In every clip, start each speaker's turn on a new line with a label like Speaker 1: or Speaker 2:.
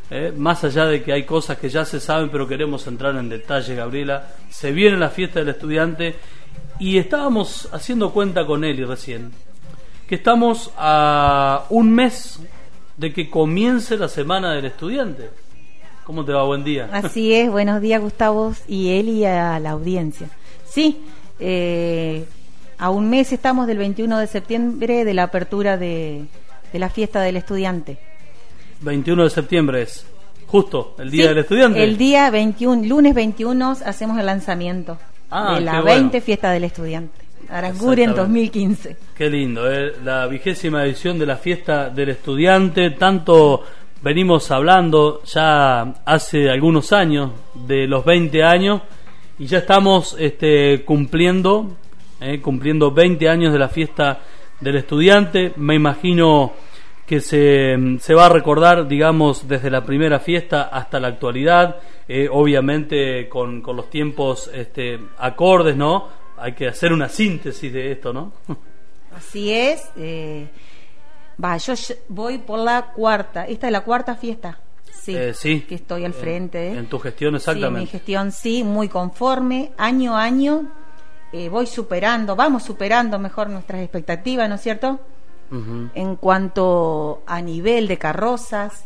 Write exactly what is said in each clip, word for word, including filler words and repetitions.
Speaker 1: Eh, más allá de que hay cosas que ya se saben, pero queremos entrar en detalle, Gabriela. Se viene la fiesta del estudiante y estábamos haciendo cuenta con Eli recién, que estamos a un mes de que comience la semana del estudiante. ¿Cómo te va? Buen día.
Speaker 2: Así es, buenos días, Gustavo y Eli y a la audiencia. Sí, eh, a un mes estamos del veintiuno de septiembre de la apertura de, de la fiesta del estudiante.
Speaker 1: veintiuno de septiembre es justo el día
Speaker 2: sí,
Speaker 1: del estudiante.
Speaker 2: El día veintiuno, lunes veintiuno hacemos el lanzamiento
Speaker 1: ah,
Speaker 2: de la
Speaker 1: bueno.
Speaker 2: veinte fiesta del estudiante. Aranguren dos mil quince.
Speaker 1: Qué lindo, eh, la vigésima edición de la fiesta del estudiante. Tanto venimos hablando ya hace algunos años de los veinte años y ya estamos este, cumpliendo, eh, cumpliendo veinte años de la fiesta del estudiante. Me imagino que se, se va a recordar, digamos, desde la primera fiesta hasta la actualidad, eh, obviamente con, con los tiempos este, acordes, ¿no? Hay que hacer una síntesis de esto, ¿no?
Speaker 2: Así es. Eh, va, yo voy por la cuarta. Esta es la cuarta fiesta. Sí,
Speaker 1: eh, sí.
Speaker 2: Que estoy al frente.
Speaker 1: En, en tu gestión, exactamente.
Speaker 2: Sí, mi gestión, sí, muy conforme. Año a año eh, voy superando, vamos superando mejor nuestras expectativas, ¿no es cierto? Uh-huh. En cuanto a nivel de carrozas,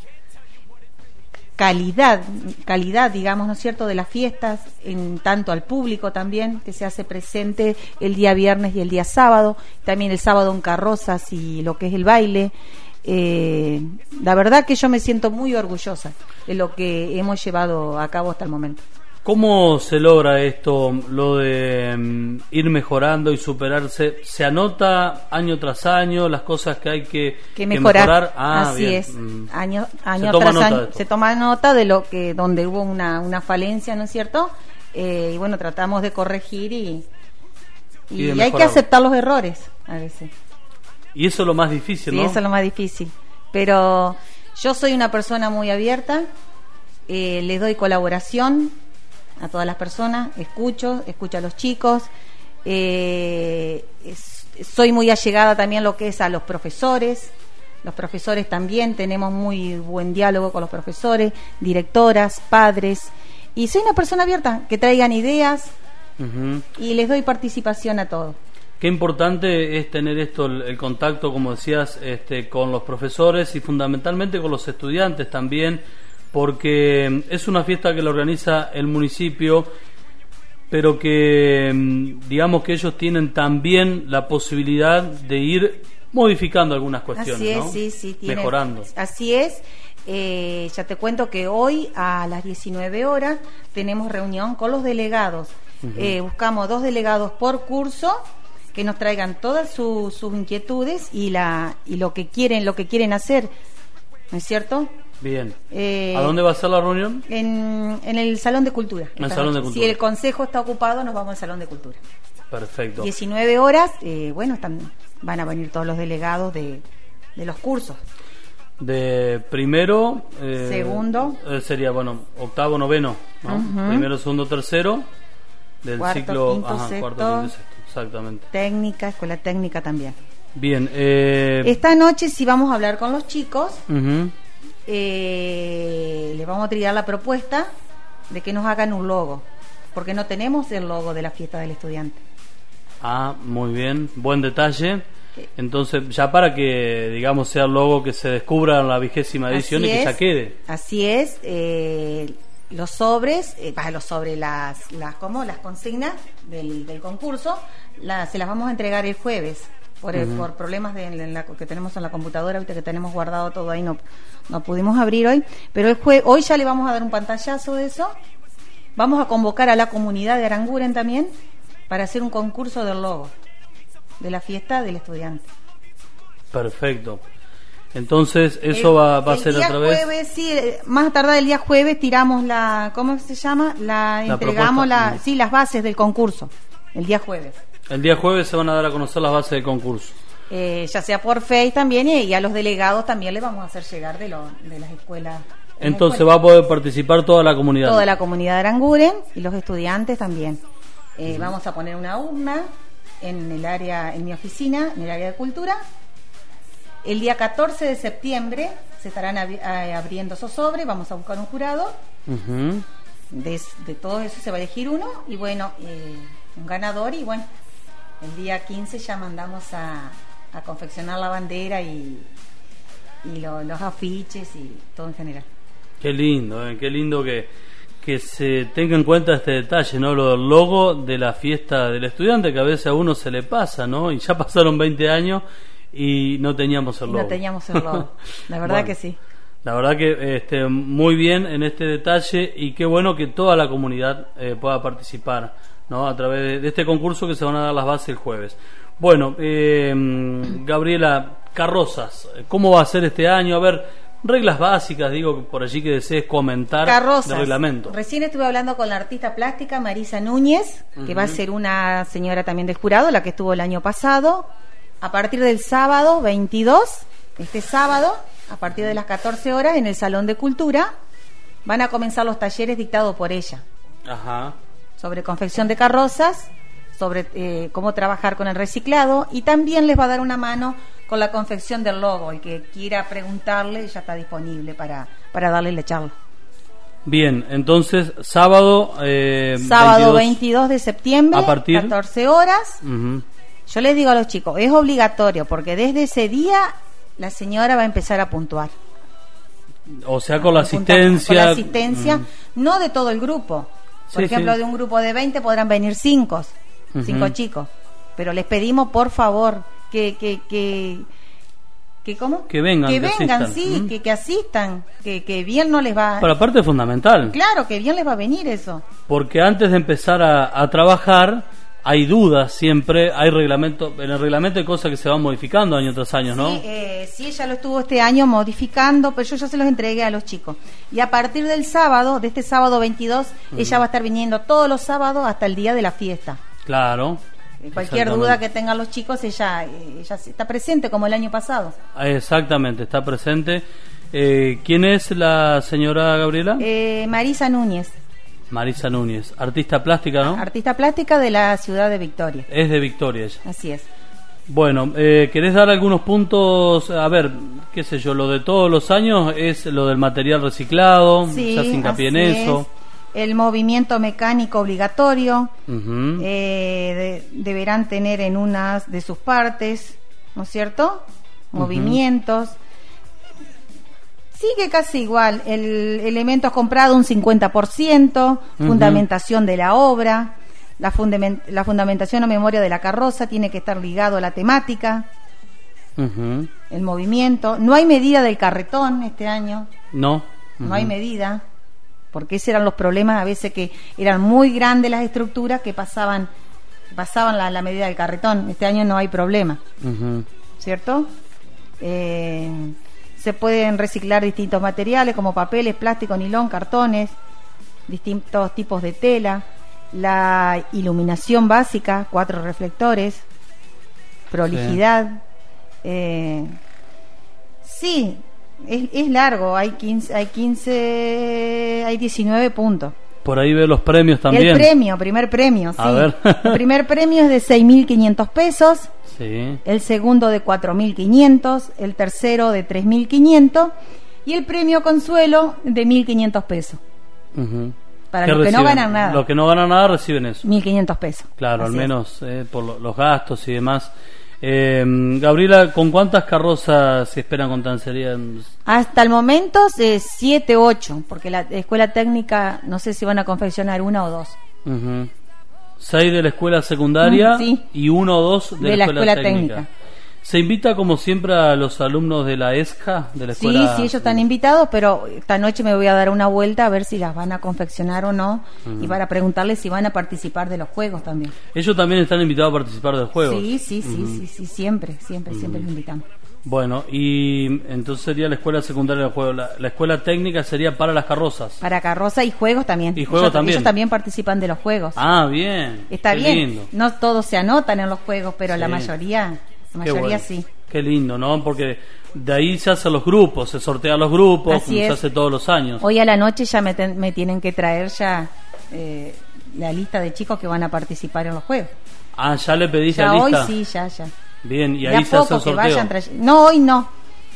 Speaker 2: calidad, calidad, digamos, ¿no es cierto?, de las fiestas, en tanto al público también, que se hace presente el día viernes y el día sábado, también el sábado en carrozas y lo que es el baile. Eh, la verdad que yo me siento muy orgullosa de lo que hemos llevado a cabo hasta el momento.
Speaker 1: ¿Cómo se logra esto, lo de um, ir mejorando y superarse? ¿Se anota año tras año las cosas que hay que,
Speaker 2: que mejorar?
Speaker 1: Que mejorar? Ah,
Speaker 2: así
Speaker 1: bien.
Speaker 2: es,
Speaker 1: Mm.
Speaker 2: año, año
Speaker 1: se
Speaker 2: tras
Speaker 1: toma
Speaker 2: año se toma nota de lo que donde hubo una, una falencia, ¿no es cierto? Eh, y bueno, tratamos de corregir y, y, y, y hay que aceptar los errores a veces.
Speaker 1: Y eso es lo más difícil,
Speaker 2: sí,
Speaker 1: ¿no?
Speaker 2: Sí, eso es lo más difícil. Pero yo soy una persona muy abierta, eh, les doy colaboración a todas las personas, escucho, escucho a los chicos, eh, es, soy muy allegada también a lo que es a los profesores, los profesores también, tenemos muy buen diálogo con los profesores, directoras, padres, y soy una persona abierta, que traigan ideas uh-huh. y les doy participación a todos.
Speaker 1: Qué importante es tener esto, el, el contacto, como decías, este, con los profesores y fundamentalmente con los estudiantes también, porque es una fiesta que la organiza el municipio, pero que digamos que ellos tienen también la posibilidad de ir modificando algunas cuestiones,
Speaker 2: así es,
Speaker 1: ¿no?
Speaker 2: sí, sí, tiene,
Speaker 1: mejorando.
Speaker 2: Así es. Eh, ya te cuento que hoy a las diecinueve horas tenemos reunión con los delegados. Uh-huh. Eh, buscamos dos delegados por curso que nos traigan todas su, sus inquietudes y la y lo que quieren, lo que quieren hacer, ¿no es cierto?
Speaker 1: Bien.
Speaker 2: Eh,
Speaker 1: ¿A dónde va a ser la reunión?
Speaker 2: En, en el Salón de Cultura.
Speaker 1: En el Salón de Cultura.
Speaker 2: Si el Consejo está ocupado, nos vamos al Salón de Cultura.
Speaker 1: Perfecto.
Speaker 2: diecinueve horas, eh, bueno, están, van a venir todos los delegados de, de los cursos.
Speaker 1: De primero... Eh,
Speaker 2: segundo.
Speaker 1: Eh, sería, bueno, octavo, noveno, ¿no? Uh-huh. Primero, segundo, tercero, del
Speaker 2: cuarto,
Speaker 1: ciclo...
Speaker 2: Quinto,
Speaker 1: ajá,
Speaker 2: sexto,
Speaker 1: cuarto, quinto, sexto, exactamente.
Speaker 2: Técnica, escuela técnica también.
Speaker 1: Bien. Eh...
Speaker 2: Esta noche sí vamos a hablar con los chicos...
Speaker 1: Uh-huh.
Speaker 2: Eh, le vamos a tirar la propuesta de que nos hagan un logo, porque no tenemos el logo de la fiesta del estudiante.
Speaker 1: Ah, muy bien, buen detalle. Entonces, ya para que, digamos, sea el logo que se descubra en la vigésima edición
Speaker 2: así
Speaker 1: y que
Speaker 2: es,
Speaker 1: ya quede.
Speaker 2: Así es, eh, los sobres, eh, los sobres, las, las, ¿cómo? Las consignas del, del concurso, las, se las vamos a entregar el jueves. Por, el, uh-huh. por problemas de, en la, que tenemos en la computadora, ahorita que tenemos guardado todo ahí, no, no pudimos abrir hoy, pero el jue- hoy ya le vamos a dar un pantallazo de eso. Vamos a convocar a la comunidad de Aranguren también para hacer un concurso del logo de la fiesta del estudiante.
Speaker 1: Perfecto. Entonces eso el, va, va a ser otra vez.
Speaker 2: Jueves, sí, más tardar el día jueves tiramos la, ¿cómo se llama? La, la entregamos la, sí, las bases del concurso. El día jueves.
Speaker 1: El día jueves se van a dar a conocer las bases del concurso.
Speaker 2: Eh, ya sea por Face también, y, y a los delegados también le vamos a hacer llegar de, lo, de las escuelas. De
Speaker 1: Entonces
Speaker 2: escuelas.
Speaker 1: Va a poder participar toda la comunidad.
Speaker 2: Toda la comunidad de Aranguren y los estudiantes también. Eh, uh-huh. Vamos a poner una urna en el área, en mi oficina, en el área de cultura. El día catorce de septiembre se estarán ab- a- abriendo esos sobres, vamos a buscar un jurado.
Speaker 1: Ujú.
Speaker 2: De, de todo eso se va a elegir uno y bueno, eh, un ganador y bueno, el día quince ya mandamos a, a confeccionar la bandera y, y lo- los afiches y todo en general.
Speaker 1: Qué lindo, eh, qué lindo que, que se tenga en cuenta este detalle, ¿no? Lo del logo de la fiesta del estudiante, que a veces a uno se le pasa, ¿no? Y ya pasaron veinte años y no teníamos el
Speaker 2: Y
Speaker 1: logo.
Speaker 2: no teníamos el logo, la verdad
Speaker 1: Bueno,
Speaker 2: que sí.
Speaker 1: La verdad que este, muy bien en este detalle y qué bueno que toda la comunidad eh, pueda participar, ¿no? A través de, de este concurso que se van a dar las bases el jueves. Bueno, eh, Gabriela, carrozas, ¿cómo va a ser este año? A ver, reglas básicas, digo, por allí que desees comentar
Speaker 2: Carrozas.
Speaker 1: de reglamento.
Speaker 2: Recién estuve hablando con la artista plástica Marisa Núñez, que
Speaker 1: Ujú.
Speaker 2: va a ser una señora también del jurado, la que estuvo el año pasado. A partir del sábado veintidós, este sábado, a partir de las catorce horas, en el Salón de Cultura, van a comenzar los talleres dictados por ella,
Speaker 1: Ajá.
Speaker 2: sobre confección de carrozas, sobre eh, cómo trabajar con el reciclado, y también les va a dar una mano con la confección del logo. El que quiera preguntarle ya está disponible para, para darle la charla.
Speaker 1: Bien, entonces, sábado... Eh,
Speaker 2: Sábado
Speaker 1: veintidós.
Speaker 2: veintidós de septiembre,
Speaker 1: A partir-
Speaker 2: catorce horas.
Speaker 1: Ujú.
Speaker 2: Yo les digo a los chicos, es obligatorio, porque desde ese día la señora va a empezar a puntuar.
Speaker 1: O sea, con la
Speaker 2: Apuntar
Speaker 1: asistencia...
Speaker 2: Con la asistencia,
Speaker 1: Mm.
Speaker 2: no de todo el grupo. Por
Speaker 1: Sí,
Speaker 2: ejemplo,
Speaker 1: sí.
Speaker 2: de un grupo de veinte podrán venir cinco, cinco
Speaker 1: Ujú.
Speaker 2: chicos. Pero les pedimos, por favor, que... que, que que ¿cómo?
Speaker 1: Que vengan,
Speaker 2: que
Speaker 1: que
Speaker 2: vengan,
Speaker 1: asistan.
Speaker 2: sí,
Speaker 1: Mm.
Speaker 2: que, que asistan, que, que bien no les va.
Speaker 1: Pero aparte es fundamental.
Speaker 2: Claro, que bien les va a venir eso.
Speaker 1: Porque antes de empezar a, a trabajar hay dudas siempre, hay reglamento, en el reglamento hay cosas que se van modificando año tras año, ¿no?
Speaker 2: Sí, eh, sí, ella lo estuvo este año modificando, pero yo ya se los entregué a los chicos. Y a partir del sábado, de este sábado veintidós, ella va a estar viniendo todos los sábados hasta el día de la fiesta.
Speaker 1: Claro.
Speaker 2: Cualquier
Speaker 1: Exactamente.
Speaker 2: duda que tengan los chicos, ella, eh, ella está presente como el año pasado.
Speaker 1: Ah, exactamente, está presente. Eh, ¿Quién es la señora Gabriela?
Speaker 2: Eh, Marisa Núñez,
Speaker 1: Marisa Núñez, artista plástica, ¿no?
Speaker 2: artista plástica de la ciudad de Victoria.
Speaker 1: Es de Victoria ella.
Speaker 2: Así es.
Speaker 1: Bueno, eh, ¿querés dar algunos puntos? A ver, qué sé yo, lo de todos los años es lo del material reciclado,
Speaker 2: Sí,
Speaker 1: se hace hincapié en
Speaker 2: así
Speaker 1: eso.
Speaker 2: es. El movimiento mecánico obligatorio.
Speaker 1: Ujú.
Speaker 2: eh, de- deberán tener en unas de sus partes, ¿no es cierto? Movimientos. Sigue casi igual. El elementos comprados un cincuenta por ciento,
Speaker 1: Ujú.
Speaker 2: fundamentación de la obra, la, fundamen- la fundamentación o memoria de la carroza tiene que estar ligado a la temática,
Speaker 1: Ujú.
Speaker 2: el movimiento. No hay medida del carretón este año,
Speaker 1: No.
Speaker 2: no hay
Speaker 1: Ujú.
Speaker 2: medida, porque esos eran los problemas a veces, que eran muy grandes las estructuras que pasaban pasaban la, la medida del carretón. Este año no hay problema,
Speaker 1: Ujú.
Speaker 2: ¿cierto? Eh, se pueden reciclar distintos materiales como papeles, plástico, nilón, cartones, distintos tipos de tela, la iluminación básica, cuatro reflectores, prolijidad. Eh, sí, es, es largo, hay quince, hay quince, hay diecinueve puntos.
Speaker 1: Por ahí ve los premios también.
Speaker 2: El premio, primer premio, sí.
Speaker 1: A ver.
Speaker 2: El primer premio es de seis mil quinientos pesos,
Speaker 1: Sí.
Speaker 2: el segundo de cuatro mil quinientos, el tercero de tres mil quinientos y el premio consuelo de mil quinientos pesos.
Speaker 1: Ujú.
Speaker 2: Para
Speaker 1: ¿Qué
Speaker 2: los que no
Speaker 1: reciben?
Speaker 2: ganan nada.
Speaker 1: Los que no ganan nada reciben eso.
Speaker 2: mil quinientos pesos.
Speaker 1: Claro,
Speaker 2: Así
Speaker 1: al
Speaker 2: es.
Speaker 1: menos eh, por lo- los gastos y demás. Eh, Gabriela, ¿con cuántas carrozas se esperan con tancería?
Speaker 2: Hasta el momento es siete, ocho, porque la escuela técnica no sé si van a confeccionar una o dos.
Speaker 1: Ujú. Seis de la escuela secundaria
Speaker 2: Mm, sí.
Speaker 1: y uno o dos de,
Speaker 2: De
Speaker 1: la,
Speaker 2: la
Speaker 1: escuela,
Speaker 2: escuela
Speaker 1: técnica.
Speaker 2: técnica.
Speaker 1: ¿Se invita como siempre a los alumnos de la E S C A? De la
Speaker 2: Sí,
Speaker 1: escuela...
Speaker 2: sí, ellos están invitados, pero esta noche me voy a dar una vuelta a ver si las van a confeccionar o no, y para preguntarles si van a participar de los juegos también.
Speaker 1: Ellos también están invitados a participar del juego.
Speaker 2: Sí, sí, sí, sí, sí, siempre, siempre, siempre los invitamos.
Speaker 1: Bueno, y entonces sería la escuela secundaria del juego. La, la escuela técnica sería para las carrozas.
Speaker 2: Para carroza y juegos también.
Speaker 1: Y juegos
Speaker 2: ellos,
Speaker 1: también.
Speaker 2: ellos también participan de los juegos.
Speaker 1: Ah, bien.
Speaker 2: Está
Speaker 1: Qué
Speaker 2: bien.
Speaker 1: lindo.
Speaker 2: No todos se anotan en los juegos, pero la
Speaker 1: Sí.
Speaker 2: mayoría, la
Speaker 1: Qué
Speaker 2: mayoría
Speaker 1: bueno.
Speaker 2: sí.
Speaker 1: Qué lindo, ¿no? Porque de ahí se hacen los grupos, se sortean los grupos,
Speaker 2: Así
Speaker 1: como se
Speaker 2: es.
Speaker 1: hace todos los años.
Speaker 2: Hoy a la noche ya me, ten- me tienen que traer ya eh, la lista de chicos que van a participar en los juegos.
Speaker 1: Ah, ¿ya le pediste
Speaker 2: Ya
Speaker 1: la
Speaker 2: hoy
Speaker 1: lista?
Speaker 2: sí, ya, ya.
Speaker 1: Bien, y
Speaker 2: De
Speaker 1: ahí
Speaker 2: a
Speaker 1: se hace
Speaker 2: poco
Speaker 1: el
Speaker 2: que
Speaker 1: sorteo.
Speaker 2: vayan trayendo. No, hoy no.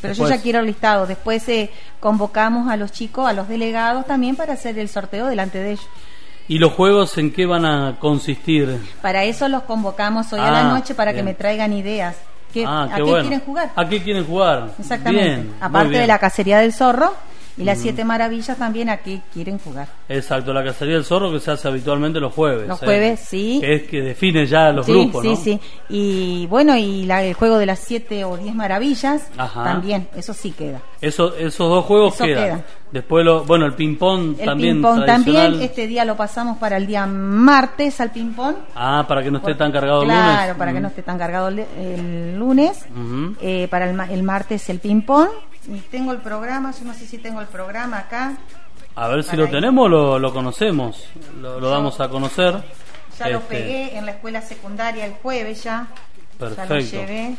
Speaker 2: Pero
Speaker 1: Después.
Speaker 2: yo ya quiero el listado. Después eh, convocamos a los chicos, a los delegados también para hacer el sorteo delante de ellos.
Speaker 1: ¿Y los juegos en qué van a consistir?
Speaker 2: Para eso los convocamos hoy
Speaker 1: Ah,
Speaker 2: a la noche para
Speaker 1: bien.
Speaker 2: que me traigan ideas. ¿Qué,
Speaker 1: Ah,
Speaker 2: ¿A
Speaker 1: qué
Speaker 2: qué
Speaker 1: bueno.
Speaker 2: quieren jugar?
Speaker 1: ¿A qué quieren jugar?
Speaker 2: Exactamente.
Speaker 1: Bien, muy
Speaker 2: Aparte
Speaker 1: bien.
Speaker 2: de la cacería del zorro y las siete maravillas, también a qué quieren jugar.
Speaker 1: Exacto, la cacería del zorro que se hace habitualmente los jueves.
Speaker 2: Los
Speaker 1: ¿eh?
Speaker 2: jueves, sí.
Speaker 1: Que es que define ya los
Speaker 2: sí,
Speaker 1: grupos,
Speaker 2: sí,
Speaker 1: ¿no?
Speaker 2: sí. Y bueno, y la- el juego de las siete o diez maravillas,
Speaker 1: Ajá.
Speaker 2: también, eso sí queda.
Speaker 1: Eso, esos dos juegos
Speaker 2: Eso
Speaker 1: quedan.
Speaker 2: queda.
Speaker 1: Después, lo, bueno, el ping-pong
Speaker 2: El
Speaker 1: también
Speaker 2: ping-pong
Speaker 1: tradicional.
Speaker 2: también, este día lo pasamos para el día martes al ping-pong.
Speaker 1: Ah, para que no esté tan cargado el
Speaker 2: Claro,
Speaker 1: lunes.
Speaker 2: para que no esté tan cargado el, el lunes.
Speaker 1: Ujú.
Speaker 2: Eh, para el, ma- el martes el ping-pong. Y tengo el programa, yo no sé si tengo el programa acá.
Speaker 1: A ver si
Speaker 2: Para
Speaker 1: lo
Speaker 2: ahí.
Speaker 1: tenemos, lo, lo conocemos. Lo, lo
Speaker 2: Yo-
Speaker 1: damos a conocer.
Speaker 2: Ya lo
Speaker 1: Este,
Speaker 2: pegué en la escuela secundaria el jueves ya. Ya lo
Speaker 1: Perfecto.
Speaker 2: llevé.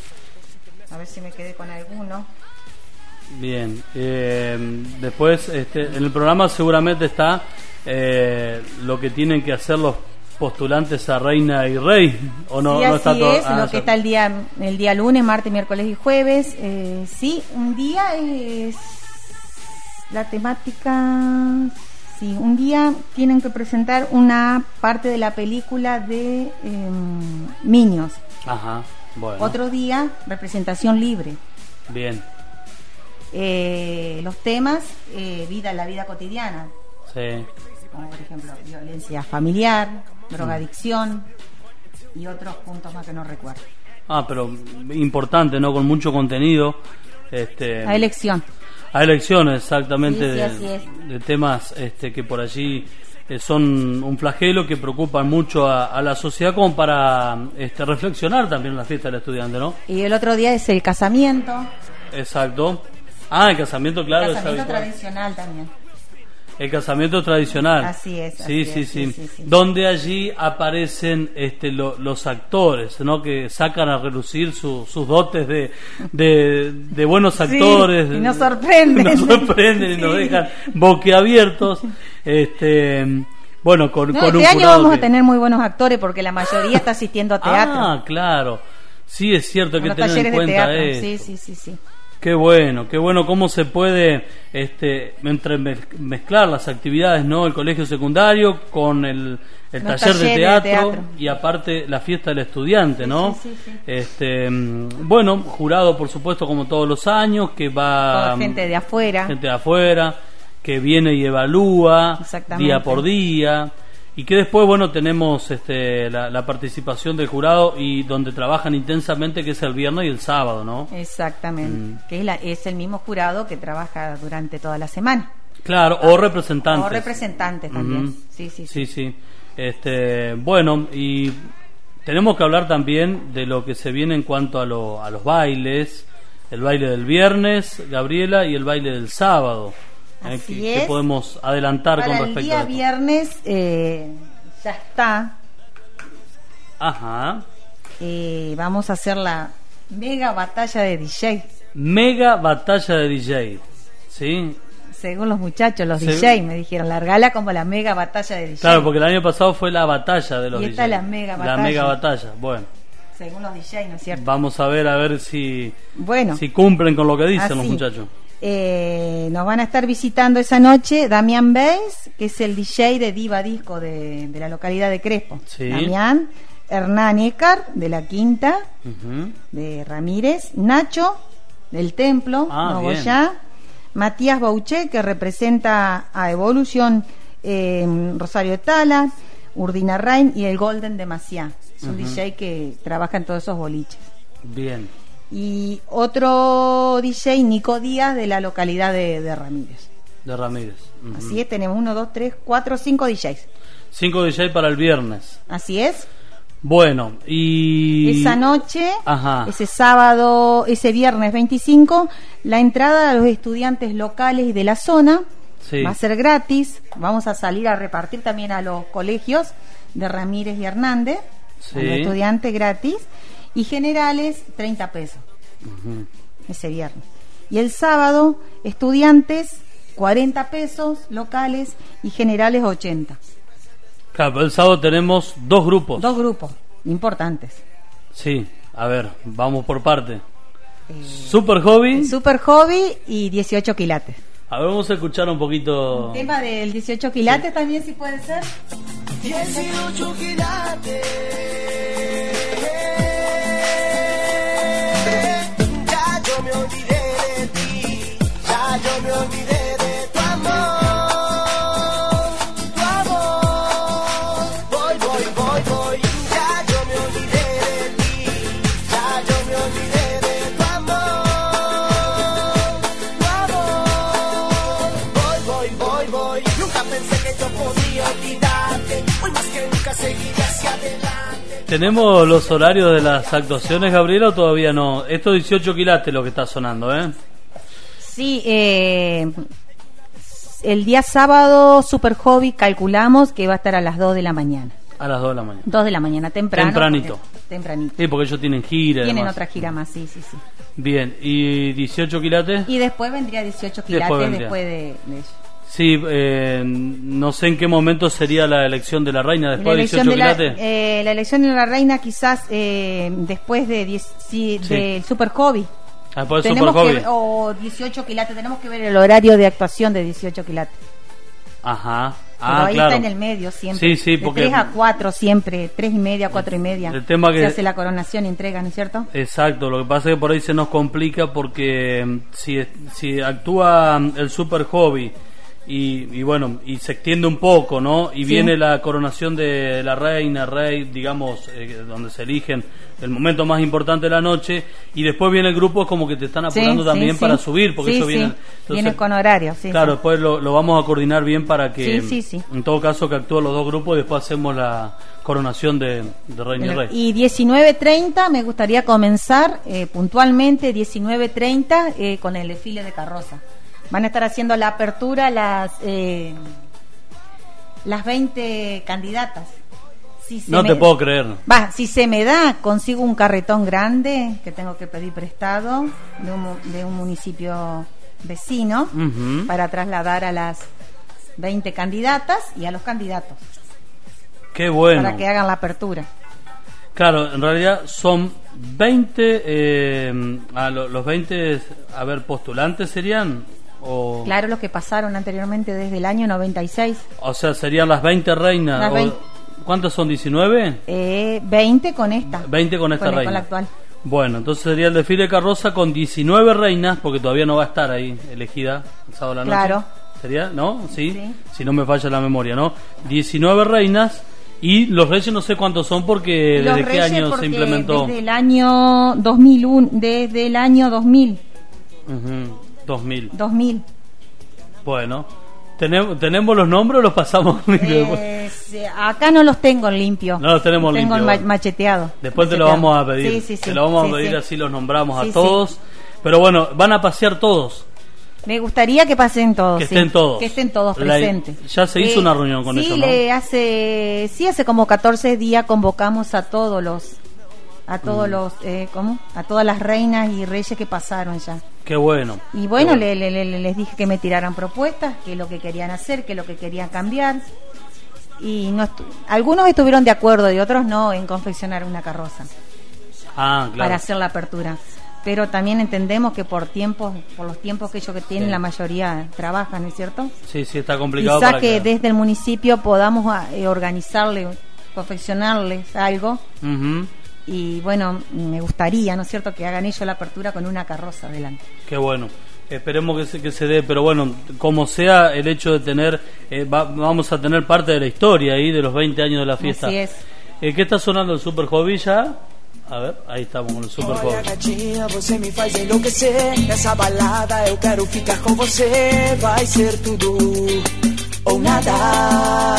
Speaker 2: A ver si me quedé con alguno.
Speaker 1: Bien. Eh, después, este, en el programa seguramente está eh, lo que tienen que hacer los postulantes a reina y rey. ¿O no,
Speaker 2: sí,
Speaker 1: no
Speaker 2: así
Speaker 1: está todo?
Speaker 2: es,
Speaker 1: Ah,
Speaker 2: lo
Speaker 1: ya.
Speaker 2: que está el día el día lunes, martes, miércoles y jueves. Eh, sí, un día es la temática. Sí, un día tienen que presentar una parte de la película de eh, Niños.
Speaker 1: Ajá. Bueno.
Speaker 2: Otro día, representación libre.
Speaker 1: Bien.
Speaker 2: Eh, los temas, eh, vida, la vida cotidiana,
Speaker 1: Sí.
Speaker 2: como por ejemplo violencia familiar, drogadicción y otros puntos más que no recuerdo.
Speaker 1: Ah, pero importante, ¿no? Con mucho contenido. Este,
Speaker 2: A elección.
Speaker 1: a elecciones, exactamente,
Speaker 2: Sí, sí,
Speaker 1: de,
Speaker 2: así es.
Speaker 1: de temas este, que por allí eh, son un flagelo que preocupan mucho a, a la sociedad como para este, reflexionar también en la fiesta del estudiante, ¿no?
Speaker 2: Y el otro día es el casamiento,
Speaker 1: Exacto. Ah, el casamiento, claro,
Speaker 2: el
Speaker 1: es
Speaker 2: casamiento
Speaker 1: habitual.
Speaker 2: tradicional también.
Speaker 1: El casamiento tradicional.
Speaker 2: Así es,
Speaker 1: Sí,
Speaker 2: así
Speaker 1: sí,
Speaker 2: es,
Speaker 1: sí,
Speaker 2: sí, sí, sí.
Speaker 1: Donde allí aparecen este, lo- los actores, ¿no? Que sacan a relucir su- sus dotes de, de, de buenos actores.
Speaker 2: Sí, y nos sorprenden.
Speaker 1: Nos sorprenden y nos
Speaker 2: Sí.
Speaker 1: dejan boquiabiertos. Este, bueno, con,
Speaker 2: No,
Speaker 1: con
Speaker 2: este
Speaker 1: un
Speaker 2: año
Speaker 1: jurado
Speaker 2: vamos
Speaker 1: que-
Speaker 2: a tener muy buenos actores porque la mayoría está asistiendo a teatro.
Speaker 1: Ah, claro. Sí, es cierto, hay
Speaker 2: a
Speaker 1: que
Speaker 2: los
Speaker 1: tener en
Speaker 2: talleres de
Speaker 1: cuenta
Speaker 2: teatro.
Speaker 1: esto.
Speaker 2: Sí, sí, sí, sí.
Speaker 1: Qué bueno, qué bueno cómo se puede este, entre mezclar las actividades, ¿no? El colegio secundario con el, el
Speaker 2: Los
Speaker 1: taller de
Speaker 2: talleres de
Speaker 1: teatro,
Speaker 2: teatro.
Speaker 1: y aparte la fiesta del estudiante, ¿no?
Speaker 2: Sí, sí, sí.
Speaker 1: Este, mm, bueno, jurado por supuesto como todos los años, que va
Speaker 2: Toda gente de afuera.
Speaker 1: gente de afuera, que viene y evalúa
Speaker 2: Exactamente.
Speaker 1: día por día. Y que después, bueno, tenemos este, la, la participación del jurado y donde trabajan intensamente, que es el viernes y el sábado, ¿no?
Speaker 2: Exactamente.
Speaker 1: Mm.
Speaker 2: Que es, la- es el mismo jurado que trabaja durante toda la semana.
Speaker 1: Claro, o representantes.
Speaker 2: O representantes también.
Speaker 1: Ujú.
Speaker 2: Sí, sí, sí.
Speaker 1: Sí, sí. Este, bueno, y tenemos que hablar también de lo que se viene en cuanto a, lo, a los bailes. El baile del viernes, Gabriela, y el baile del sábado. Eh,
Speaker 2: Así
Speaker 1: ¿qué, qué
Speaker 2: es.
Speaker 1: podemos adelantar
Speaker 2: Para
Speaker 1: con
Speaker 2: el
Speaker 1: respecto
Speaker 2: día
Speaker 1: a esto?
Speaker 2: viernes eh, ya está.
Speaker 1: Ajá.
Speaker 2: Eh, vamos a hacer la mega batalla de D J.
Speaker 1: Mega batalla de D J. ¿Sí?
Speaker 2: Según los muchachos, los
Speaker 1: Se-
Speaker 2: D J me dijeron, largala como la mega batalla de D J.
Speaker 1: Claro, porque el año pasado fue la batalla de los
Speaker 2: Y
Speaker 1: D J.
Speaker 2: esta es la mega
Speaker 1: La
Speaker 2: batalla.
Speaker 1: mega batalla. Bueno,
Speaker 2: Según los D J, ¿no es cierto?
Speaker 1: vamos a ver a ver si,
Speaker 2: Bueno,
Speaker 1: si cumplen con lo que dicen los
Speaker 2: así.
Speaker 1: muchachos.
Speaker 2: Eh, nos van a estar visitando esa noche Damián Beis, que es el D J de Diva Disco de, de la localidad de Crespo.
Speaker 1: Sí.
Speaker 2: Damián, Hernán Ecar, de la Quinta,
Speaker 1: Ujú.
Speaker 2: de Ramírez, Nacho, del Templo,
Speaker 1: Ah,
Speaker 2: Nogoyá, Matías Bauché, que representa a Evolución, eh, Rosario de Tala, Urdina Rain y el Golden de Maciá. Es un
Speaker 1: Ujú.
Speaker 2: D J que trabaja en todos esos boliches.
Speaker 1: Bien.
Speaker 2: Y otro D J, Nico Díaz, de la localidad de, de Ramírez.
Speaker 1: De Ramírez. Ujú.
Speaker 2: Así es, tenemos uno, dos, tres, cuatro, cinco D Js.
Speaker 1: Cinco D J para el viernes.
Speaker 2: Así es.
Speaker 1: Bueno, y...
Speaker 2: Esa noche,
Speaker 1: Ajá.
Speaker 2: ese sábado, ese viernes veinticinco, la entrada a los estudiantes locales y de la zona
Speaker 1: Sí.
Speaker 2: va a ser gratis. Vamos a salir a repartir también a los colegios de Ramírez y Hernández,
Speaker 1: Sí.
Speaker 2: a los estudiantes gratis, y generales treinta pesos
Speaker 1: Ujú.
Speaker 2: ese viernes. Y el sábado, estudiantes cuarenta pesos locales y generales ochenta.
Speaker 1: Claro, pero el sábado tenemos dos grupos.
Speaker 2: Dos grupos importantes.
Speaker 1: Sí, a ver, vamos por parte.
Speaker 2: Eh,
Speaker 1: Super Hobby.
Speaker 2: Super Hobby y dieciocho quilates.
Speaker 1: A ver, vamos a escuchar un poquito.
Speaker 2: El tema del dieciocho quilates sí. También, si puede ser.
Speaker 3: dieciocho quilates. Ya yo me olvidé de ti. Ya yo me olvidé de tu amor. Tu amor. Voy, voy, voy, voy. Ya yo me olvidé de ti. Ya yo me olvidé de tu amor. Tu amor. Voy, voy, voy, voy. Nunca pensé que yo podía olvidarte. Hoy más que nunca seguiré hacia adelante.
Speaker 1: ¿Tenemos los horarios de las actuaciones, Gabriela, o todavía no? Esto dieciocho quilates lo que está sonando, ¿eh?
Speaker 2: Sí, eh, el día sábado Super Hobby calculamos que va a estar a las dos de la mañana.
Speaker 1: A las dos de la mañana.
Speaker 2: dos de la mañana, temprano.
Speaker 1: Tempranito.
Speaker 2: Porque, tempranito.
Speaker 1: Sí, porque ellos tienen gira.
Speaker 2: Tienen
Speaker 1: además.
Speaker 2: otra gira más, sí, sí, sí.
Speaker 1: Bien, ¿y dieciocho quilates?
Speaker 2: Y después vendría dieciocho quilates
Speaker 1: Después
Speaker 2: después,
Speaker 1: vendría.
Speaker 2: de, de ello.
Speaker 1: Sí, eh, no sé en qué momento sería la elección de la reina después
Speaker 2: La
Speaker 1: de
Speaker 2: elección,
Speaker 1: dieciocho
Speaker 2: de la,
Speaker 1: quilates.
Speaker 2: eh, la elección de la reina quizás eh, después de diez, sí,
Speaker 1: Sí.
Speaker 2: del Super Hobby.
Speaker 1: Ah, después del
Speaker 2: Tenemos
Speaker 1: Super
Speaker 2: que,
Speaker 1: Hobby.
Speaker 2: o dieciocho quilates, tenemos que ver el horario de actuación de dieciocho quilates.
Speaker 1: Ajá.
Speaker 2: Pero
Speaker 1: Ah,
Speaker 2: ahí
Speaker 1: claro.
Speaker 2: está en el medio siempre.
Speaker 1: Sí, sí, porque-
Speaker 2: De tres a cuatro siempre, tres y media, cuatro y media.
Speaker 1: El tema que-
Speaker 2: se hace la coronación y entrega, ¿no es cierto?
Speaker 1: Exacto, lo que pasa es que por ahí se nos complica porque mm, si, si actúa mm, el Super Hobby y, y bueno, y se extiende un poco, ¿no? Y
Speaker 2: Sí.
Speaker 1: viene la coronación de la reina, rey, digamos, eh, donde se eligen el momento más importante de la noche, y después viene el grupo, es como que te están apurando
Speaker 2: Sí,
Speaker 1: también
Speaker 2: sí,
Speaker 1: para
Speaker 2: sí.
Speaker 1: subir, porque
Speaker 2: Sí,
Speaker 1: eso
Speaker 2: sí.
Speaker 1: viene...
Speaker 2: Viene
Speaker 1: entonces,
Speaker 2: con horario, sí.
Speaker 1: claro,
Speaker 2: sí.
Speaker 1: después lo, lo vamos a coordinar bien para que,
Speaker 2: Sí, sí, sí.
Speaker 1: en todo caso, que actúen los dos grupos y después hacemos la coronación de, de reina y rey.
Speaker 2: Y diecinueve treinta me gustaría comenzar eh, puntualmente, diecinueve treinta eh, con el desfile de carroza. Van a estar haciendo la apertura las eh, las veinte candidatas. Si se
Speaker 1: No
Speaker 2: me-
Speaker 1: te puedo creer.
Speaker 2: Va, si se me da, consigo un carretón grande que tengo que pedir prestado de un, mu- de un municipio vecino
Speaker 1: Ujú.
Speaker 2: para trasladar a las veinte candidatas y a los candidatos
Speaker 1: Qué bueno.
Speaker 2: para que hagan la apertura.
Speaker 1: Claro, en realidad son veinte, eh, a lo- los veinte, a ver, postulantes serían, o,
Speaker 2: Claro, los que pasaron anteriormente desde el año noventa y seis.
Speaker 1: o sea, serían las veinte reinas.
Speaker 2: Las
Speaker 1: o-
Speaker 2: veinte.
Speaker 1: ¿Cuántas son? ¿diecinueve?
Speaker 2: Eh, veinte con esta.
Speaker 1: veinte con esta
Speaker 2: Con,
Speaker 1: reina.
Speaker 2: con la actual.
Speaker 1: Bueno, entonces sería el desfile de carroza con diecinueve reinas, porque todavía no va a estar ahí elegida el sábado a la noche.
Speaker 2: Claro.
Speaker 1: ¿Sería? ¿No? ¿Sí?
Speaker 2: Sí.
Speaker 1: Si no me falla la memoria, ¿no? diecinueve reinas, y los reyes no sé cuántos son, porque
Speaker 2: Los
Speaker 1: ¿desde qué
Speaker 2: Reyes,
Speaker 1: año se
Speaker 2: porque
Speaker 1: implementó?
Speaker 2: Desde el año dos mil uno, desde el año dos mil.
Speaker 1: Ujú, dos mil.
Speaker 2: dos mil.
Speaker 1: Bueno, ¿tenemos, ¿tenemos los nombres o los pasamos?
Speaker 2: Eh, se- acá no los tengo limpios.
Speaker 1: No los tenemos
Speaker 2: Tengo
Speaker 1: limpios.
Speaker 2: ma- macheteado.
Speaker 1: Después te lo
Speaker 2: Macheteado.
Speaker 1: vamos a pedir.
Speaker 2: Sí, sí, sí.
Speaker 1: Te lo vamos
Speaker 2: Sí,
Speaker 1: a pedir,
Speaker 2: sí.
Speaker 1: así los nombramos
Speaker 2: Sí,
Speaker 1: a
Speaker 2: sí.
Speaker 1: todos. Pero bueno, van a pasear todos.
Speaker 2: Me gustaría que pasen todos.
Speaker 1: Que
Speaker 2: sí.
Speaker 1: estén todos.
Speaker 2: Que estén todos
Speaker 1: La-
Speaker 2: presentes.
Speaker 1: ya se hizo una reunión con
Speaker 2: sí,
Speaker 1: ellos, ¿no?
Speaker 2: le hace, sí, hace como catorce días convocamos a todos los, a todos
Speaker 1: Mm.
Speaker 2: los, eh, ¿cómo? A todas las reinas y reyes que pasaron ya.
Speaker 1: Qué bueno.
Speaker 2: Y bueno,
Speaker 1: Qué
Speaker 2: le- le- le- les dije que me tiraran propuestas, que lo que querían hacer, que lo que querían cambiar. Y no estu- algunos estuvieron de acuerdo y otros no en confeccionar una carroza
Speaker 1: Ah, claro.
Speaker 2: para hacer la apertura. Pero también entendemos que por tiempos, por los tiempos que ellos que tienen,
Speaker 1: Sí.
Speaker 2: la mayoría trabajan, ¿no es cierto?
Speaker 1: Sí, sí, está complicado.
Speaker 2: Quizá
Speaker 1: para
Speaker 2: que desde el municipio podamos ah, eh, organizarle, confeccionarles algo.
Speaker 1: Ujú,
Speaker 2: Y bueno, me gustaría, ¿no es cierto?, que hagan ellos la apertura con una carroza adelante.
Speaker 1: qué bueno. Esperemos que se, que se dé, pero bueno, como sea el hecho de tener, eh, va- vamos a tener parte de la historia ahí de los veinte años de la fiesta.
Speaker 2: Así es.
Speaker 1: Eh, ¿Qué está sonando el Super Hobby ya? A ver, ahí estamos con el Super
Speaker 3: Olha,
Speaker 1: Hobby.
Speaker 3: gatinha, você me faz enlouquecer. Nessa balada eu quero ficar com você. Vai ser tudo ou nada.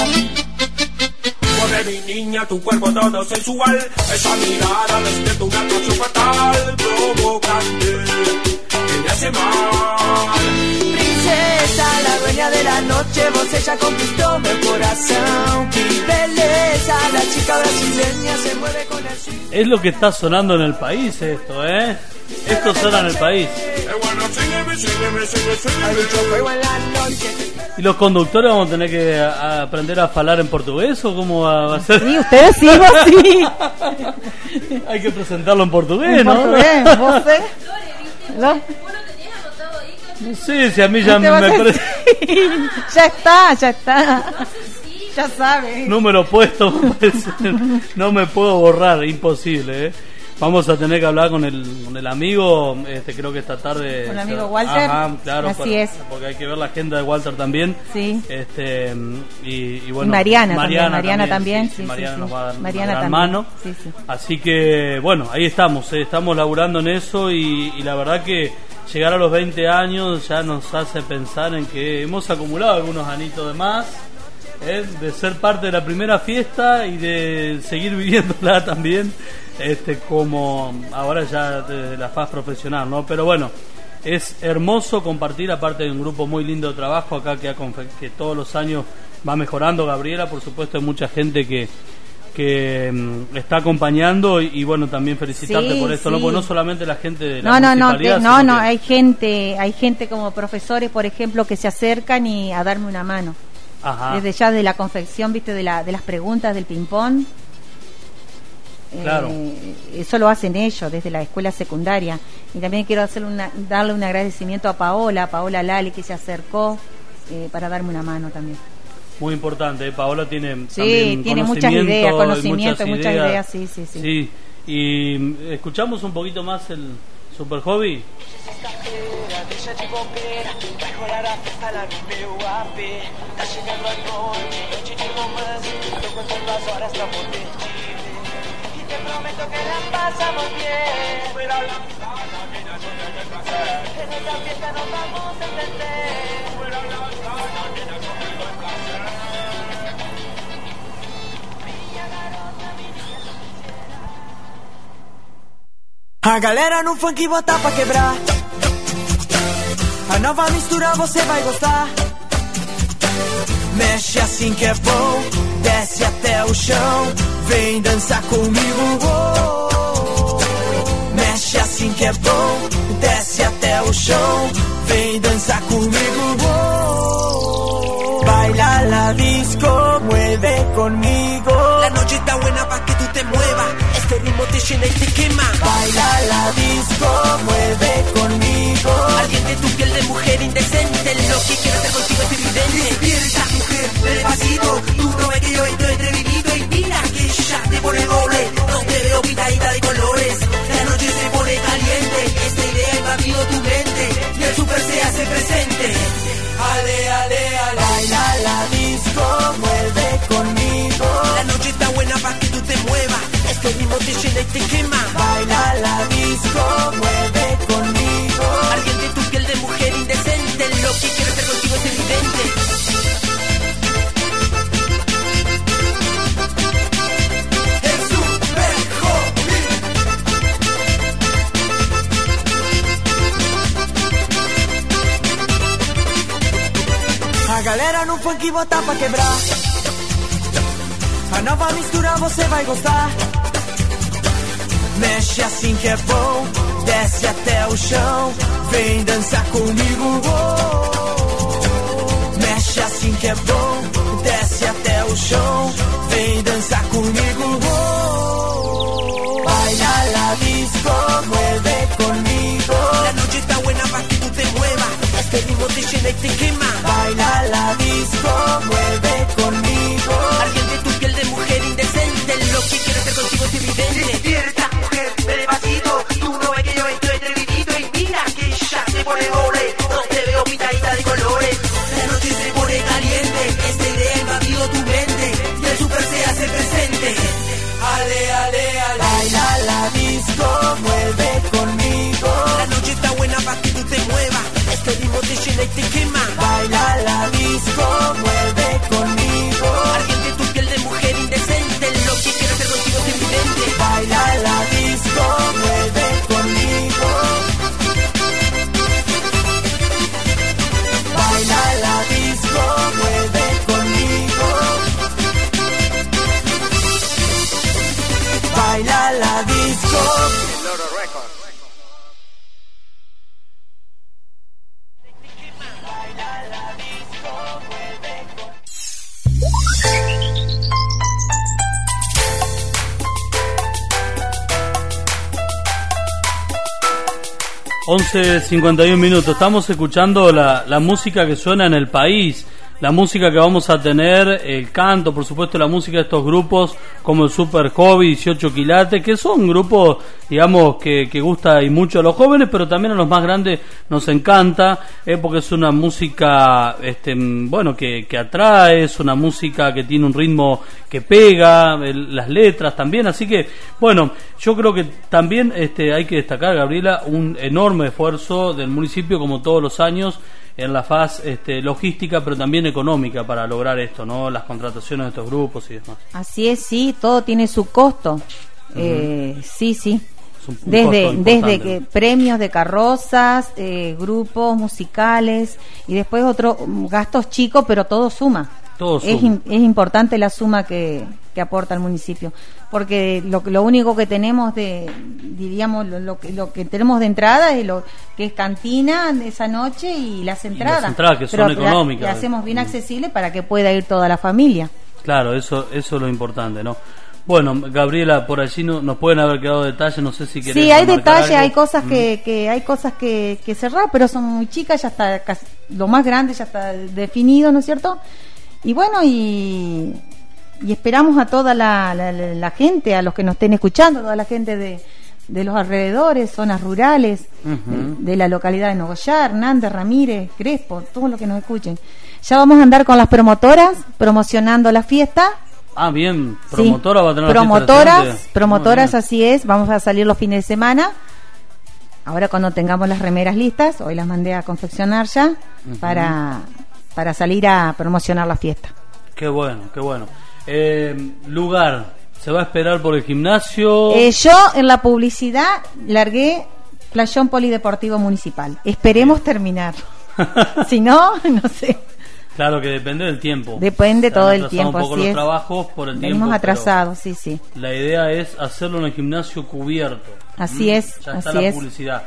Speaker 4: Mueve mi niña, tu cuerpo todo sensual. Esa mirada despierta una atracción fatal, provocante, que me hace mal.
Speaker 3: Princesa, la dueña de la noche, você já conquistou meu coração. Que beleza, la chica brasileña se mueve con el swing.
Speaker 1: Es lo que está sonando en el país esto, ¿eh? Esto suena en el país.
Speaker 4: Eh, bueno, sígueme, sígueme, sígueme,
Speaker 3: Hay
Speaker 4: sígueme.
Speaker 3: mucho fuego en la noche.
Speaker 1: ¿Y los conductores vamos a tener que a- a aprender a hablar en portugués o cómo va va a ser?
Speaker 2: Sí, ustedes sí, vos sí.
Speaker 1: Hay que presentarlo en portugués,
Speaker 2: En
Speaker 1: ¿no?
Speaker 2: portugués, vos sí. ¿No?
Speaker 1: No sé si a mí ya
Speaker 2: ¿Te
Speaker 1: me,
Speaker 2: vas
Speaker 1: me
Speaker 2: a
Speaker 1: parece
Speaker 2: decir? Ya está, ya está. Ya sabes.
Speaker 1: número puesto, me parece. No me puedo borrar, imposible, ¿eh? Vamos a tener que hablar con el, con el amigo, este, creo que esta tarde.
Speaker 2: Con el amigo Walter.
Speaker 1: Ajá, claro,
Speaker 2: Así
Speaker 1: para-
Speaker 2: es.
Speaker 1: porque hay que ver la agenda de Walter también.
Speaker 2: Sí.
Speaker 1: Este, y, y bueno,
Speaker 2: Y Mariana también, Mariana también,
Speaker 1: sí,
Speaker 2: sí, sí,
Speaker 1: Mariana
Speaker 2: sí.
Speaker 1: nos va a dar
Speaker 2: Mariana
Speaker 1: una gran
Speaker 2: también.
Speaker 1: mano.
Speaker 2: Sí, sí.
Speaker 1: Así que, bueno, ahí estamos, eh, estamos laburando en eso y, y la verdad que llegar a los veinte años ya nos hace pensar en que hemos acumulado algunos anitos de más, eh, de ser parte de la primera fiesta y de seguir viviéndola también, este, como ahora ya desde la faz profesional, ¿no? Pero bueno, es hermoso compartir, aparte de un grupo muy lindo de trabajo acá que, ha confe- que todos los años va mejorando. Gabriela, por supuesto, hay mucha gente que que mm, está acompañando y, y bueno, también felicitarte
Speaker 2: Sí,
Speaker 1: por esto,
Speaker 2: sí.
Speaker 1: no, porque no solamente la gente de la
Speaker 2: No, no, no,
Speaker 1: municipalidad,
Speaker 2: que- no,
Speaker 1: sino
Speaker 2: no,
Speaker 1: que-
Speaker 2: hay gente, hay gente como profesores, por ejemplo, que se acercan y a darme una mano.
Speaker 1: Ajá.
Speaker 2: Desde ya de la confección, viste, de la de las preguntas del ping pong.
Speaker 1: Claro.
Speaker 2: Eh, eso lo hacen ellos desde la escuela secundaria. Y también quiero hacerle una, darle un agradecimiento a Paola, a Paola Lali, que se acercó eh, para darme una mano también.
Speaker 1: Muy importante, ¿eh? Paola tiene
Speaker 2: Sí,
Speaker 1: también
Speaker 2: tiene muchas
Speaker 1: conocimiento
Speaker 2: ideas,
Speaker 1: y
Speaker 2: conocimiento, muchas ideas, sí, sí, sí.
Speaker 1: Sí, y mm, escuchamos un poquito más el Super Hobby.
Speaker 3: Sexta-feira, deixa de bobeira, vai rolar a festa lá no meu A P. Tá chegando a noite, noite de romance, tô contando as horas pra poder te ver. E te prometo que la pasamos bien. Fuera la sala, nena, no te hagas placer. En esta fiesta nos vamos a entender. Fuera la sala, nena, no te hagas placer. Minha garota, minha A galera no funk bota pra quebrar. A nova mistura você vai gostar. Mexe assim que é bom, desce até o chão. Vem dançar comigo. Oh. Mexe assim que é bom, desce até o chão. Vem dançar comigo. Oh. Baila la disco, mueve conmigo. La noche está buena pa' que tú te muevas. Este ritmo te llena y te quema. Baila la disco, mueve conmigo. Alguien de tu piel de mujer indecente. Lo que quiero hacer contigo es evidente. Despierta, mujer, despacito. Tú no ves que yo estoy atrevido. Y mira que ya te pone doble. No te veo pintadita de colores. La noche se pone caliente. Esta idea invadió tu mente. Y el super se hace presente. Ale, ale, ale. Baila la disco, mueve conmigo. La noche está buena pa' que tú te muevas. Este ritmo te llena y te quema. Baila la disco, mueve conmigo. Alguien de tu piel de mujer indecente. Lo que quiero hacer contigo es evidente. El Super Hobby. A galera no funk bota pra quebrar. A nova mistura você vai gostar. Mexe assim que é bom, desce até o chão. Vem dançar comigo. Oh. Mexe assim que é bom, desce até o chão. Vem dançar comigo. Oh. Baila la disco, mueve conmigo. La noche está buena pa' que tú te muevas. Este ritmo te llena y te quema. Baila la disco, mueve conmigo. Alguien de tu piel de mujer indecente. Lo que quiero hacer contigo es evidente. Despierta, mujer, despacito. Tú no ves que yo estoy atrevido. Y mira que ya se pone doble. No te veo pintadita de colores. La noche se pone caliente. Esta idea invadió tu mente. Y el super se hace presente. Ale, ale, ale. Baila la disco, mueve conmigo. La noche está buena pa' que tú te muevas. Este ritmo te llena y te quema. Baila la disco, mueve conmigo. Alguien de tu piel de mujer indecente. Lo que quiero hacer contigo es evidente. Baila la disco, mueve conmigo. Baila la disco, mueve conmigo. Baila la disco. Baila la disco, mueve
Speaker 1: once cincuenta y un minutos. Estamos escuchando la, la música que suena en el país, la música que vamos a tener, el canto, por supuesto, la música de estos grupos como el Super Hobby, dieciocho quilates, que son grupos, digamos, que, que gusta y mucho a los jóvenes, pero también a los más grandes nos encanta, eh, porque es una música, este, bueno, que, que atrae, es una música que tiene un ritmo que pega, el, las letras también, así que, bueno, yo creo que también este, hay que destacar, Gabriela, un enorme esfuerzo del municipio, como todos los años, en la faz este, logística, pero también económica para lograr esto, ¿no? Las contrataciones de estos grupos y demás.
Speaker 2: Así es, sí, todo tiene su costo. Uh-huh. eh, sí, sí.
Speaker 1: Un, un
Speaker 2: desde desde que premios de carrozas, eh, grupos musicales y después otros gastos chicos, pero todo suma.
Speaker 1: Todo
Speaker 2: es,
Speaker 1: suma.
Speaker 2: in, es importante la suma que, que aporta el municipio, porque lo, lo único que tenemos de, diríamos, lo, lo, que, lo que tenemos de entrada es lo que es cantina de esa noche y las entradas,
Speaker 1: y las entradas que
Speaker 2: pero
Speaker 1: son económicas.
Speaker 2: La hacemos bien accesible para que pueda ir toda la familia.
Speaker 1: Claro, eso eso es lo importante, ¿no? Bueno, Gabriela, por allí no, nos pueden haber quedado detalles, no sé si querés.
Speaker 2: Sí, hay detalles,
Speaker 1: algo.
Speaker 2: hay cosas que, mm. que hay cosas que, que cerrar, pero son muy chicas, ya está casi, lo más grande ya está definido, ¿no es cierto? Y bueno, y, y esperamos a toda la, la, la gente, a los que nos estén escuchando, toda la gente de, de los alrededores, zonas rurales, uh-huh. de, de la localidad de Nogoyá, Hernández, Ramírez, Crespo, todos los que nos escuchen. Ya vamos a andar con las promotoras promocionando la fiesta.
Speaker 1: Ah, bien, promotora sí. va a tener
Speaker 2: promotoras,
Speaker 1: la fiesta
Speaker 2: promotoras, así es, vamos a salir los fines de semana. Ahora cuando tengamos las remeras listas, hoy las mandé a confeccionar ya, uh-huh. para... para salir a promocionar la fiesta.
Speaker 1: Qué bueno, qué bueno. Eh, lugar, ¿se va a esperar por el gimnasio?
Speaker 2: Eh, yo en la publicidad largué Playón Polideportivo Municipal. Esperemos sí. terminar. Si no, no sé.
Speaker 1: Claro que depende del tiempo.
Speaker 2: Depende se todo el tiempo.
Speaker 1: Un poco
Speaker 2: así
Speaker 1: los
Speaker 2: es.
Speaker 1: trabajos por el
Speaker 2: Venimos
Speaker 1: tiempo.
Speaker 2: atrasados, sí, sí.
Speaker 1: La idea es hacerlo en el gimnasio cubierto.
Speaker 2: Así
Speaker 1: ¿Mm?
Speaker 2: es,
Speaker 1: Ya
Speaker 2: así
Speaker 1: está la
Speaker 2: es.
Speaker 1: publicidad.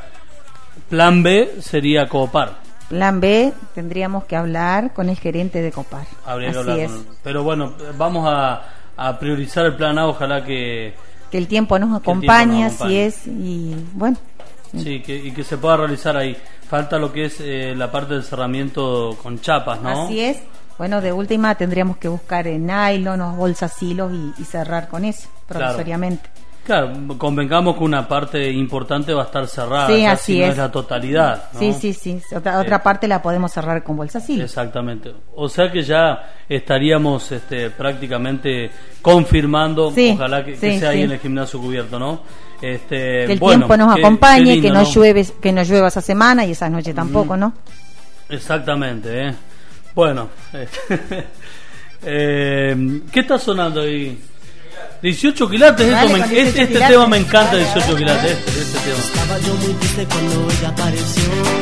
Speaker 1: Plan B sería Copar.
Speaker 2: Plan B, tendríamos que hablar con el gerente de Copar.
Speaker 1: Habría que
Speaker 2: así
Speaker 1: hablar
Speaker 2: es.
Speaker 1: con él. Pero bueno, vamos a, a priorizar el plan A, ojalá que...
Speaker 2: Que el tiempo nos acompañe, así es, y bueno.
Speaker 1: Sí, que, y que se pueda realizar ahí. Falta lo que es eh, la parte del cerramiento con chapas, ¿no?
Speaker 2: Así es. Bueno, de última tendríamos que buscar en nylon o bolsas hilos y, y cerrar con eso, provisoriamente.
Speaker 1: Claro. Claro, convengamos que una parte importante va a estar cerrada,
Speaker 2: sí,
Speaker 1: casi
Speaker 2: así
Speaker 1: no
Speaker 2: es.
Speaker 1: es la totalidad, ¿no?
Speaker 2: Sí, sí, sí. Otra, otra eh, parte la podemos cerrar con bolsas hilos.
Speaker 1: Exactamente. O sea que ya estaríamos este, prácticamente confirmando,
Speaker 2: sí,
Speaker 1: ojalá que,
Speaker 2: sí,
Speaker 1: que sea
Speaker 2: sí.
Speaker 1: ahí en el gimnasio cubierto, ¿no? Este,
Speaker 2: que el
Speaker 1: bueno,
Speaker 2: tiempo nos
Speaker 1: qué,
Speaker 2: acompañe,
Speaker 1: qué lindo,
Speaker 2: que no,
Speaker 1: ¿no?
Speaker 2: llueve, que no llueva esa semana y esa noche tampoco, mm. ¿no?
Speaker 1: Exactamente, ¿eh? Bueno, eh, ¿qué está sonando ahí? dieciocho quilates,
Speaker 2: vale,
Speaker 1: esto me,
Speaker 2: dieciocho
Speaker 1: este, este
Speaker 2: quilates.
Speaker 1: tema me encanta,
Speaker 2: Vale,
Speaker 1: dieciocho
Speaker 2: vale,
Speaker 1: quilates,
Speaker 2: vale.
Speaker 1: este, este tema.
Speaker 3: Estaba yo muy triste cuando ella apareció.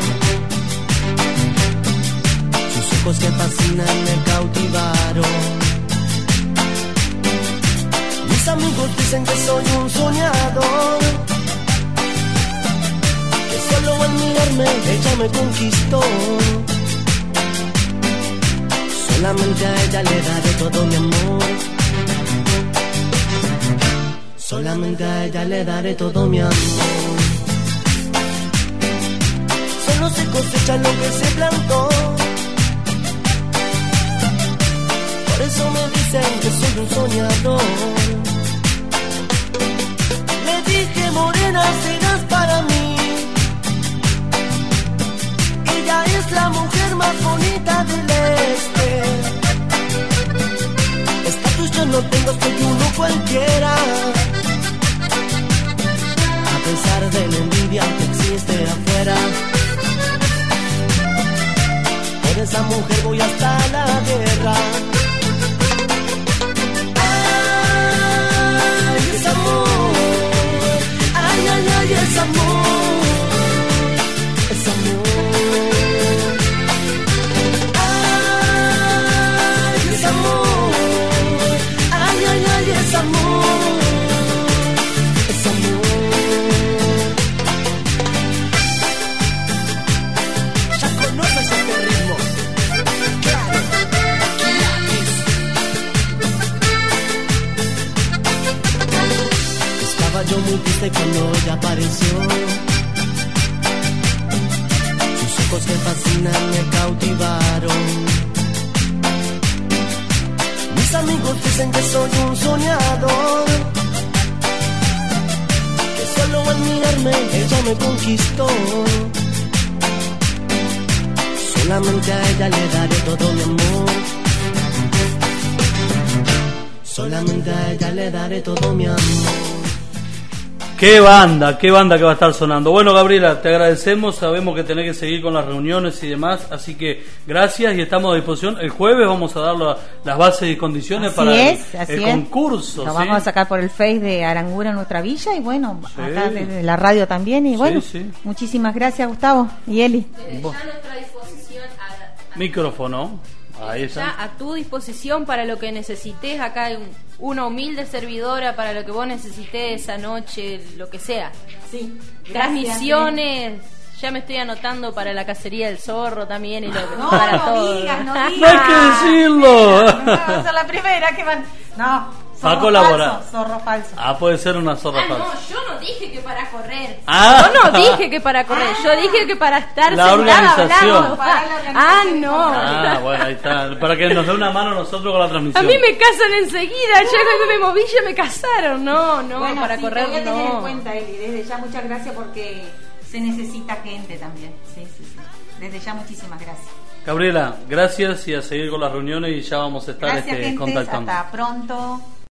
Speaker 3: Sus ojos que fascinan me cautivaron. Mis amigos dicen que soy un soñador, que solo al mirarme ella me conquistó. Solamente a ella le daré todo mi amor. Solamente a ella le daré todo mi amor. Solo se cosecha lo que se plantó. Por eso me dicen que soy un soñador. Le dije, morena, serás para mí. Ella es la mujer más bonita del este. Estatus yo no tengo, soy uno cualquiera. A pesar de la envidia que existe afuera, por esa mujer voy hasta la guerra. Ay, es amor, ay, ay, ay, es amor, es amor. Ay, es amor, ay, ay, ay, es amor, es amor. Yo muy triste cuando ella apareció. ojos que fascinan me cautivaron. Mis amigos dicen que soy un soñador, que solo al mirarme ella me conquistó. Solamente a ella le daré todo mi amor. Solamente a ella le daré todo mi amor.
Speaker 1: Qué banda, qué banda que va a estar sonando. Bueno, Gabriela, te agradecemos, sabemos que tenés que seguir con las reuniones y demás, así que gracias y estamos a disposición. El jueves vamos a dar la, las bases y condiciones
Speaker 2: así
Speaker 1: para
Speaker 2: es,
Speaker 1: el,
Speaker 2: así
Speaker 1: el
Speaker 2: es.
Speaker 1: concurso.
Speaker 2: Lo
Speaker 1: ¿sí?
Speaker 2: vamos a sacar por el Face de Arangura en nuestra villa y bueno,
Speaker 1: Sí.
Speaker 2: acá desde la radio también y
Speaker 1: Sí,
Speaker 2: bueno,
Speaker 1: sí.
Speaker 2: muchísimas gracias Gustavo y Eli.
Speaker 5: Desde
Speaker 1: Vos.
Speaker 5: ya a nuestra disposición a, a-
Speaker 1: Micrófono, ahí
Speaker 5: ya
Speaker 1: está.
Speaker 5: a tu disposición para lo que necesites. Acá hay un- una humilde servidora para lo que vos necesites esa noche, lo que sea.
Speaker 2: Sí.
Speaker 5: Transmisiones, ya me estoy anotando para la cacería del zorro también y lo que
Speaker 2: No,
Speaker 5: para
Speaker 2: no
Speaker 5: todo.
Speaker 2: digas, no
Speaker 1: No hay
Speaker 2: digas.
Speaker 1: que decirlo.
Speaker 2: No, vamos a la primera que van. No.
Speaker 1: Va a
Speaker 2: zorro
Speaker 1: colaborar.
Speaker 2: falso, zorro falso.
Speaker 1: Ah, puede ser una zorra
Speaker 5: Ah, no,
Speaker 1: falsa.
Speaker 5: yo no dije que para correr.
Speaker 1: Ah.
Speaker 5: Yo no dije que para correr, yo dije que para estar
Speaker 1: La
Speaker 5: sentada
Speaker 1: organización.
Speaker 5: hablando.
Speaker 2: Para la organización.
Speaker 5: Ah, no.
Speaker 1: Ah, bueno, ahí está. Para que nos dé una mano nosotros con la
Speaker 5: A
Speaker 1: transmisión.
Speaker 5: mí me casan enseguida, ya cuando me moví ya me casaron. No, no,
Speaker 2: Bueno,
Speaker 5: para
Speaker 2: sí,
Speaker 5: correr
Speaker 2: te voy a tener en
Speaker 5: no.
Speaker 2: cuenta, Eli, desde ya muchas gracias porque se necesita gente también. Sí, sí, sí. Desde ya muchísimas gracias.
Speaker 1: Gabriela, gracias y a seguir con las reuniones y ya vamos a estar
Speaker 2: Gracias,
Speaker 1: este,
Speaker 2: gente.
Speaker 1: contactando.
Speaker 2: Hasta pronto.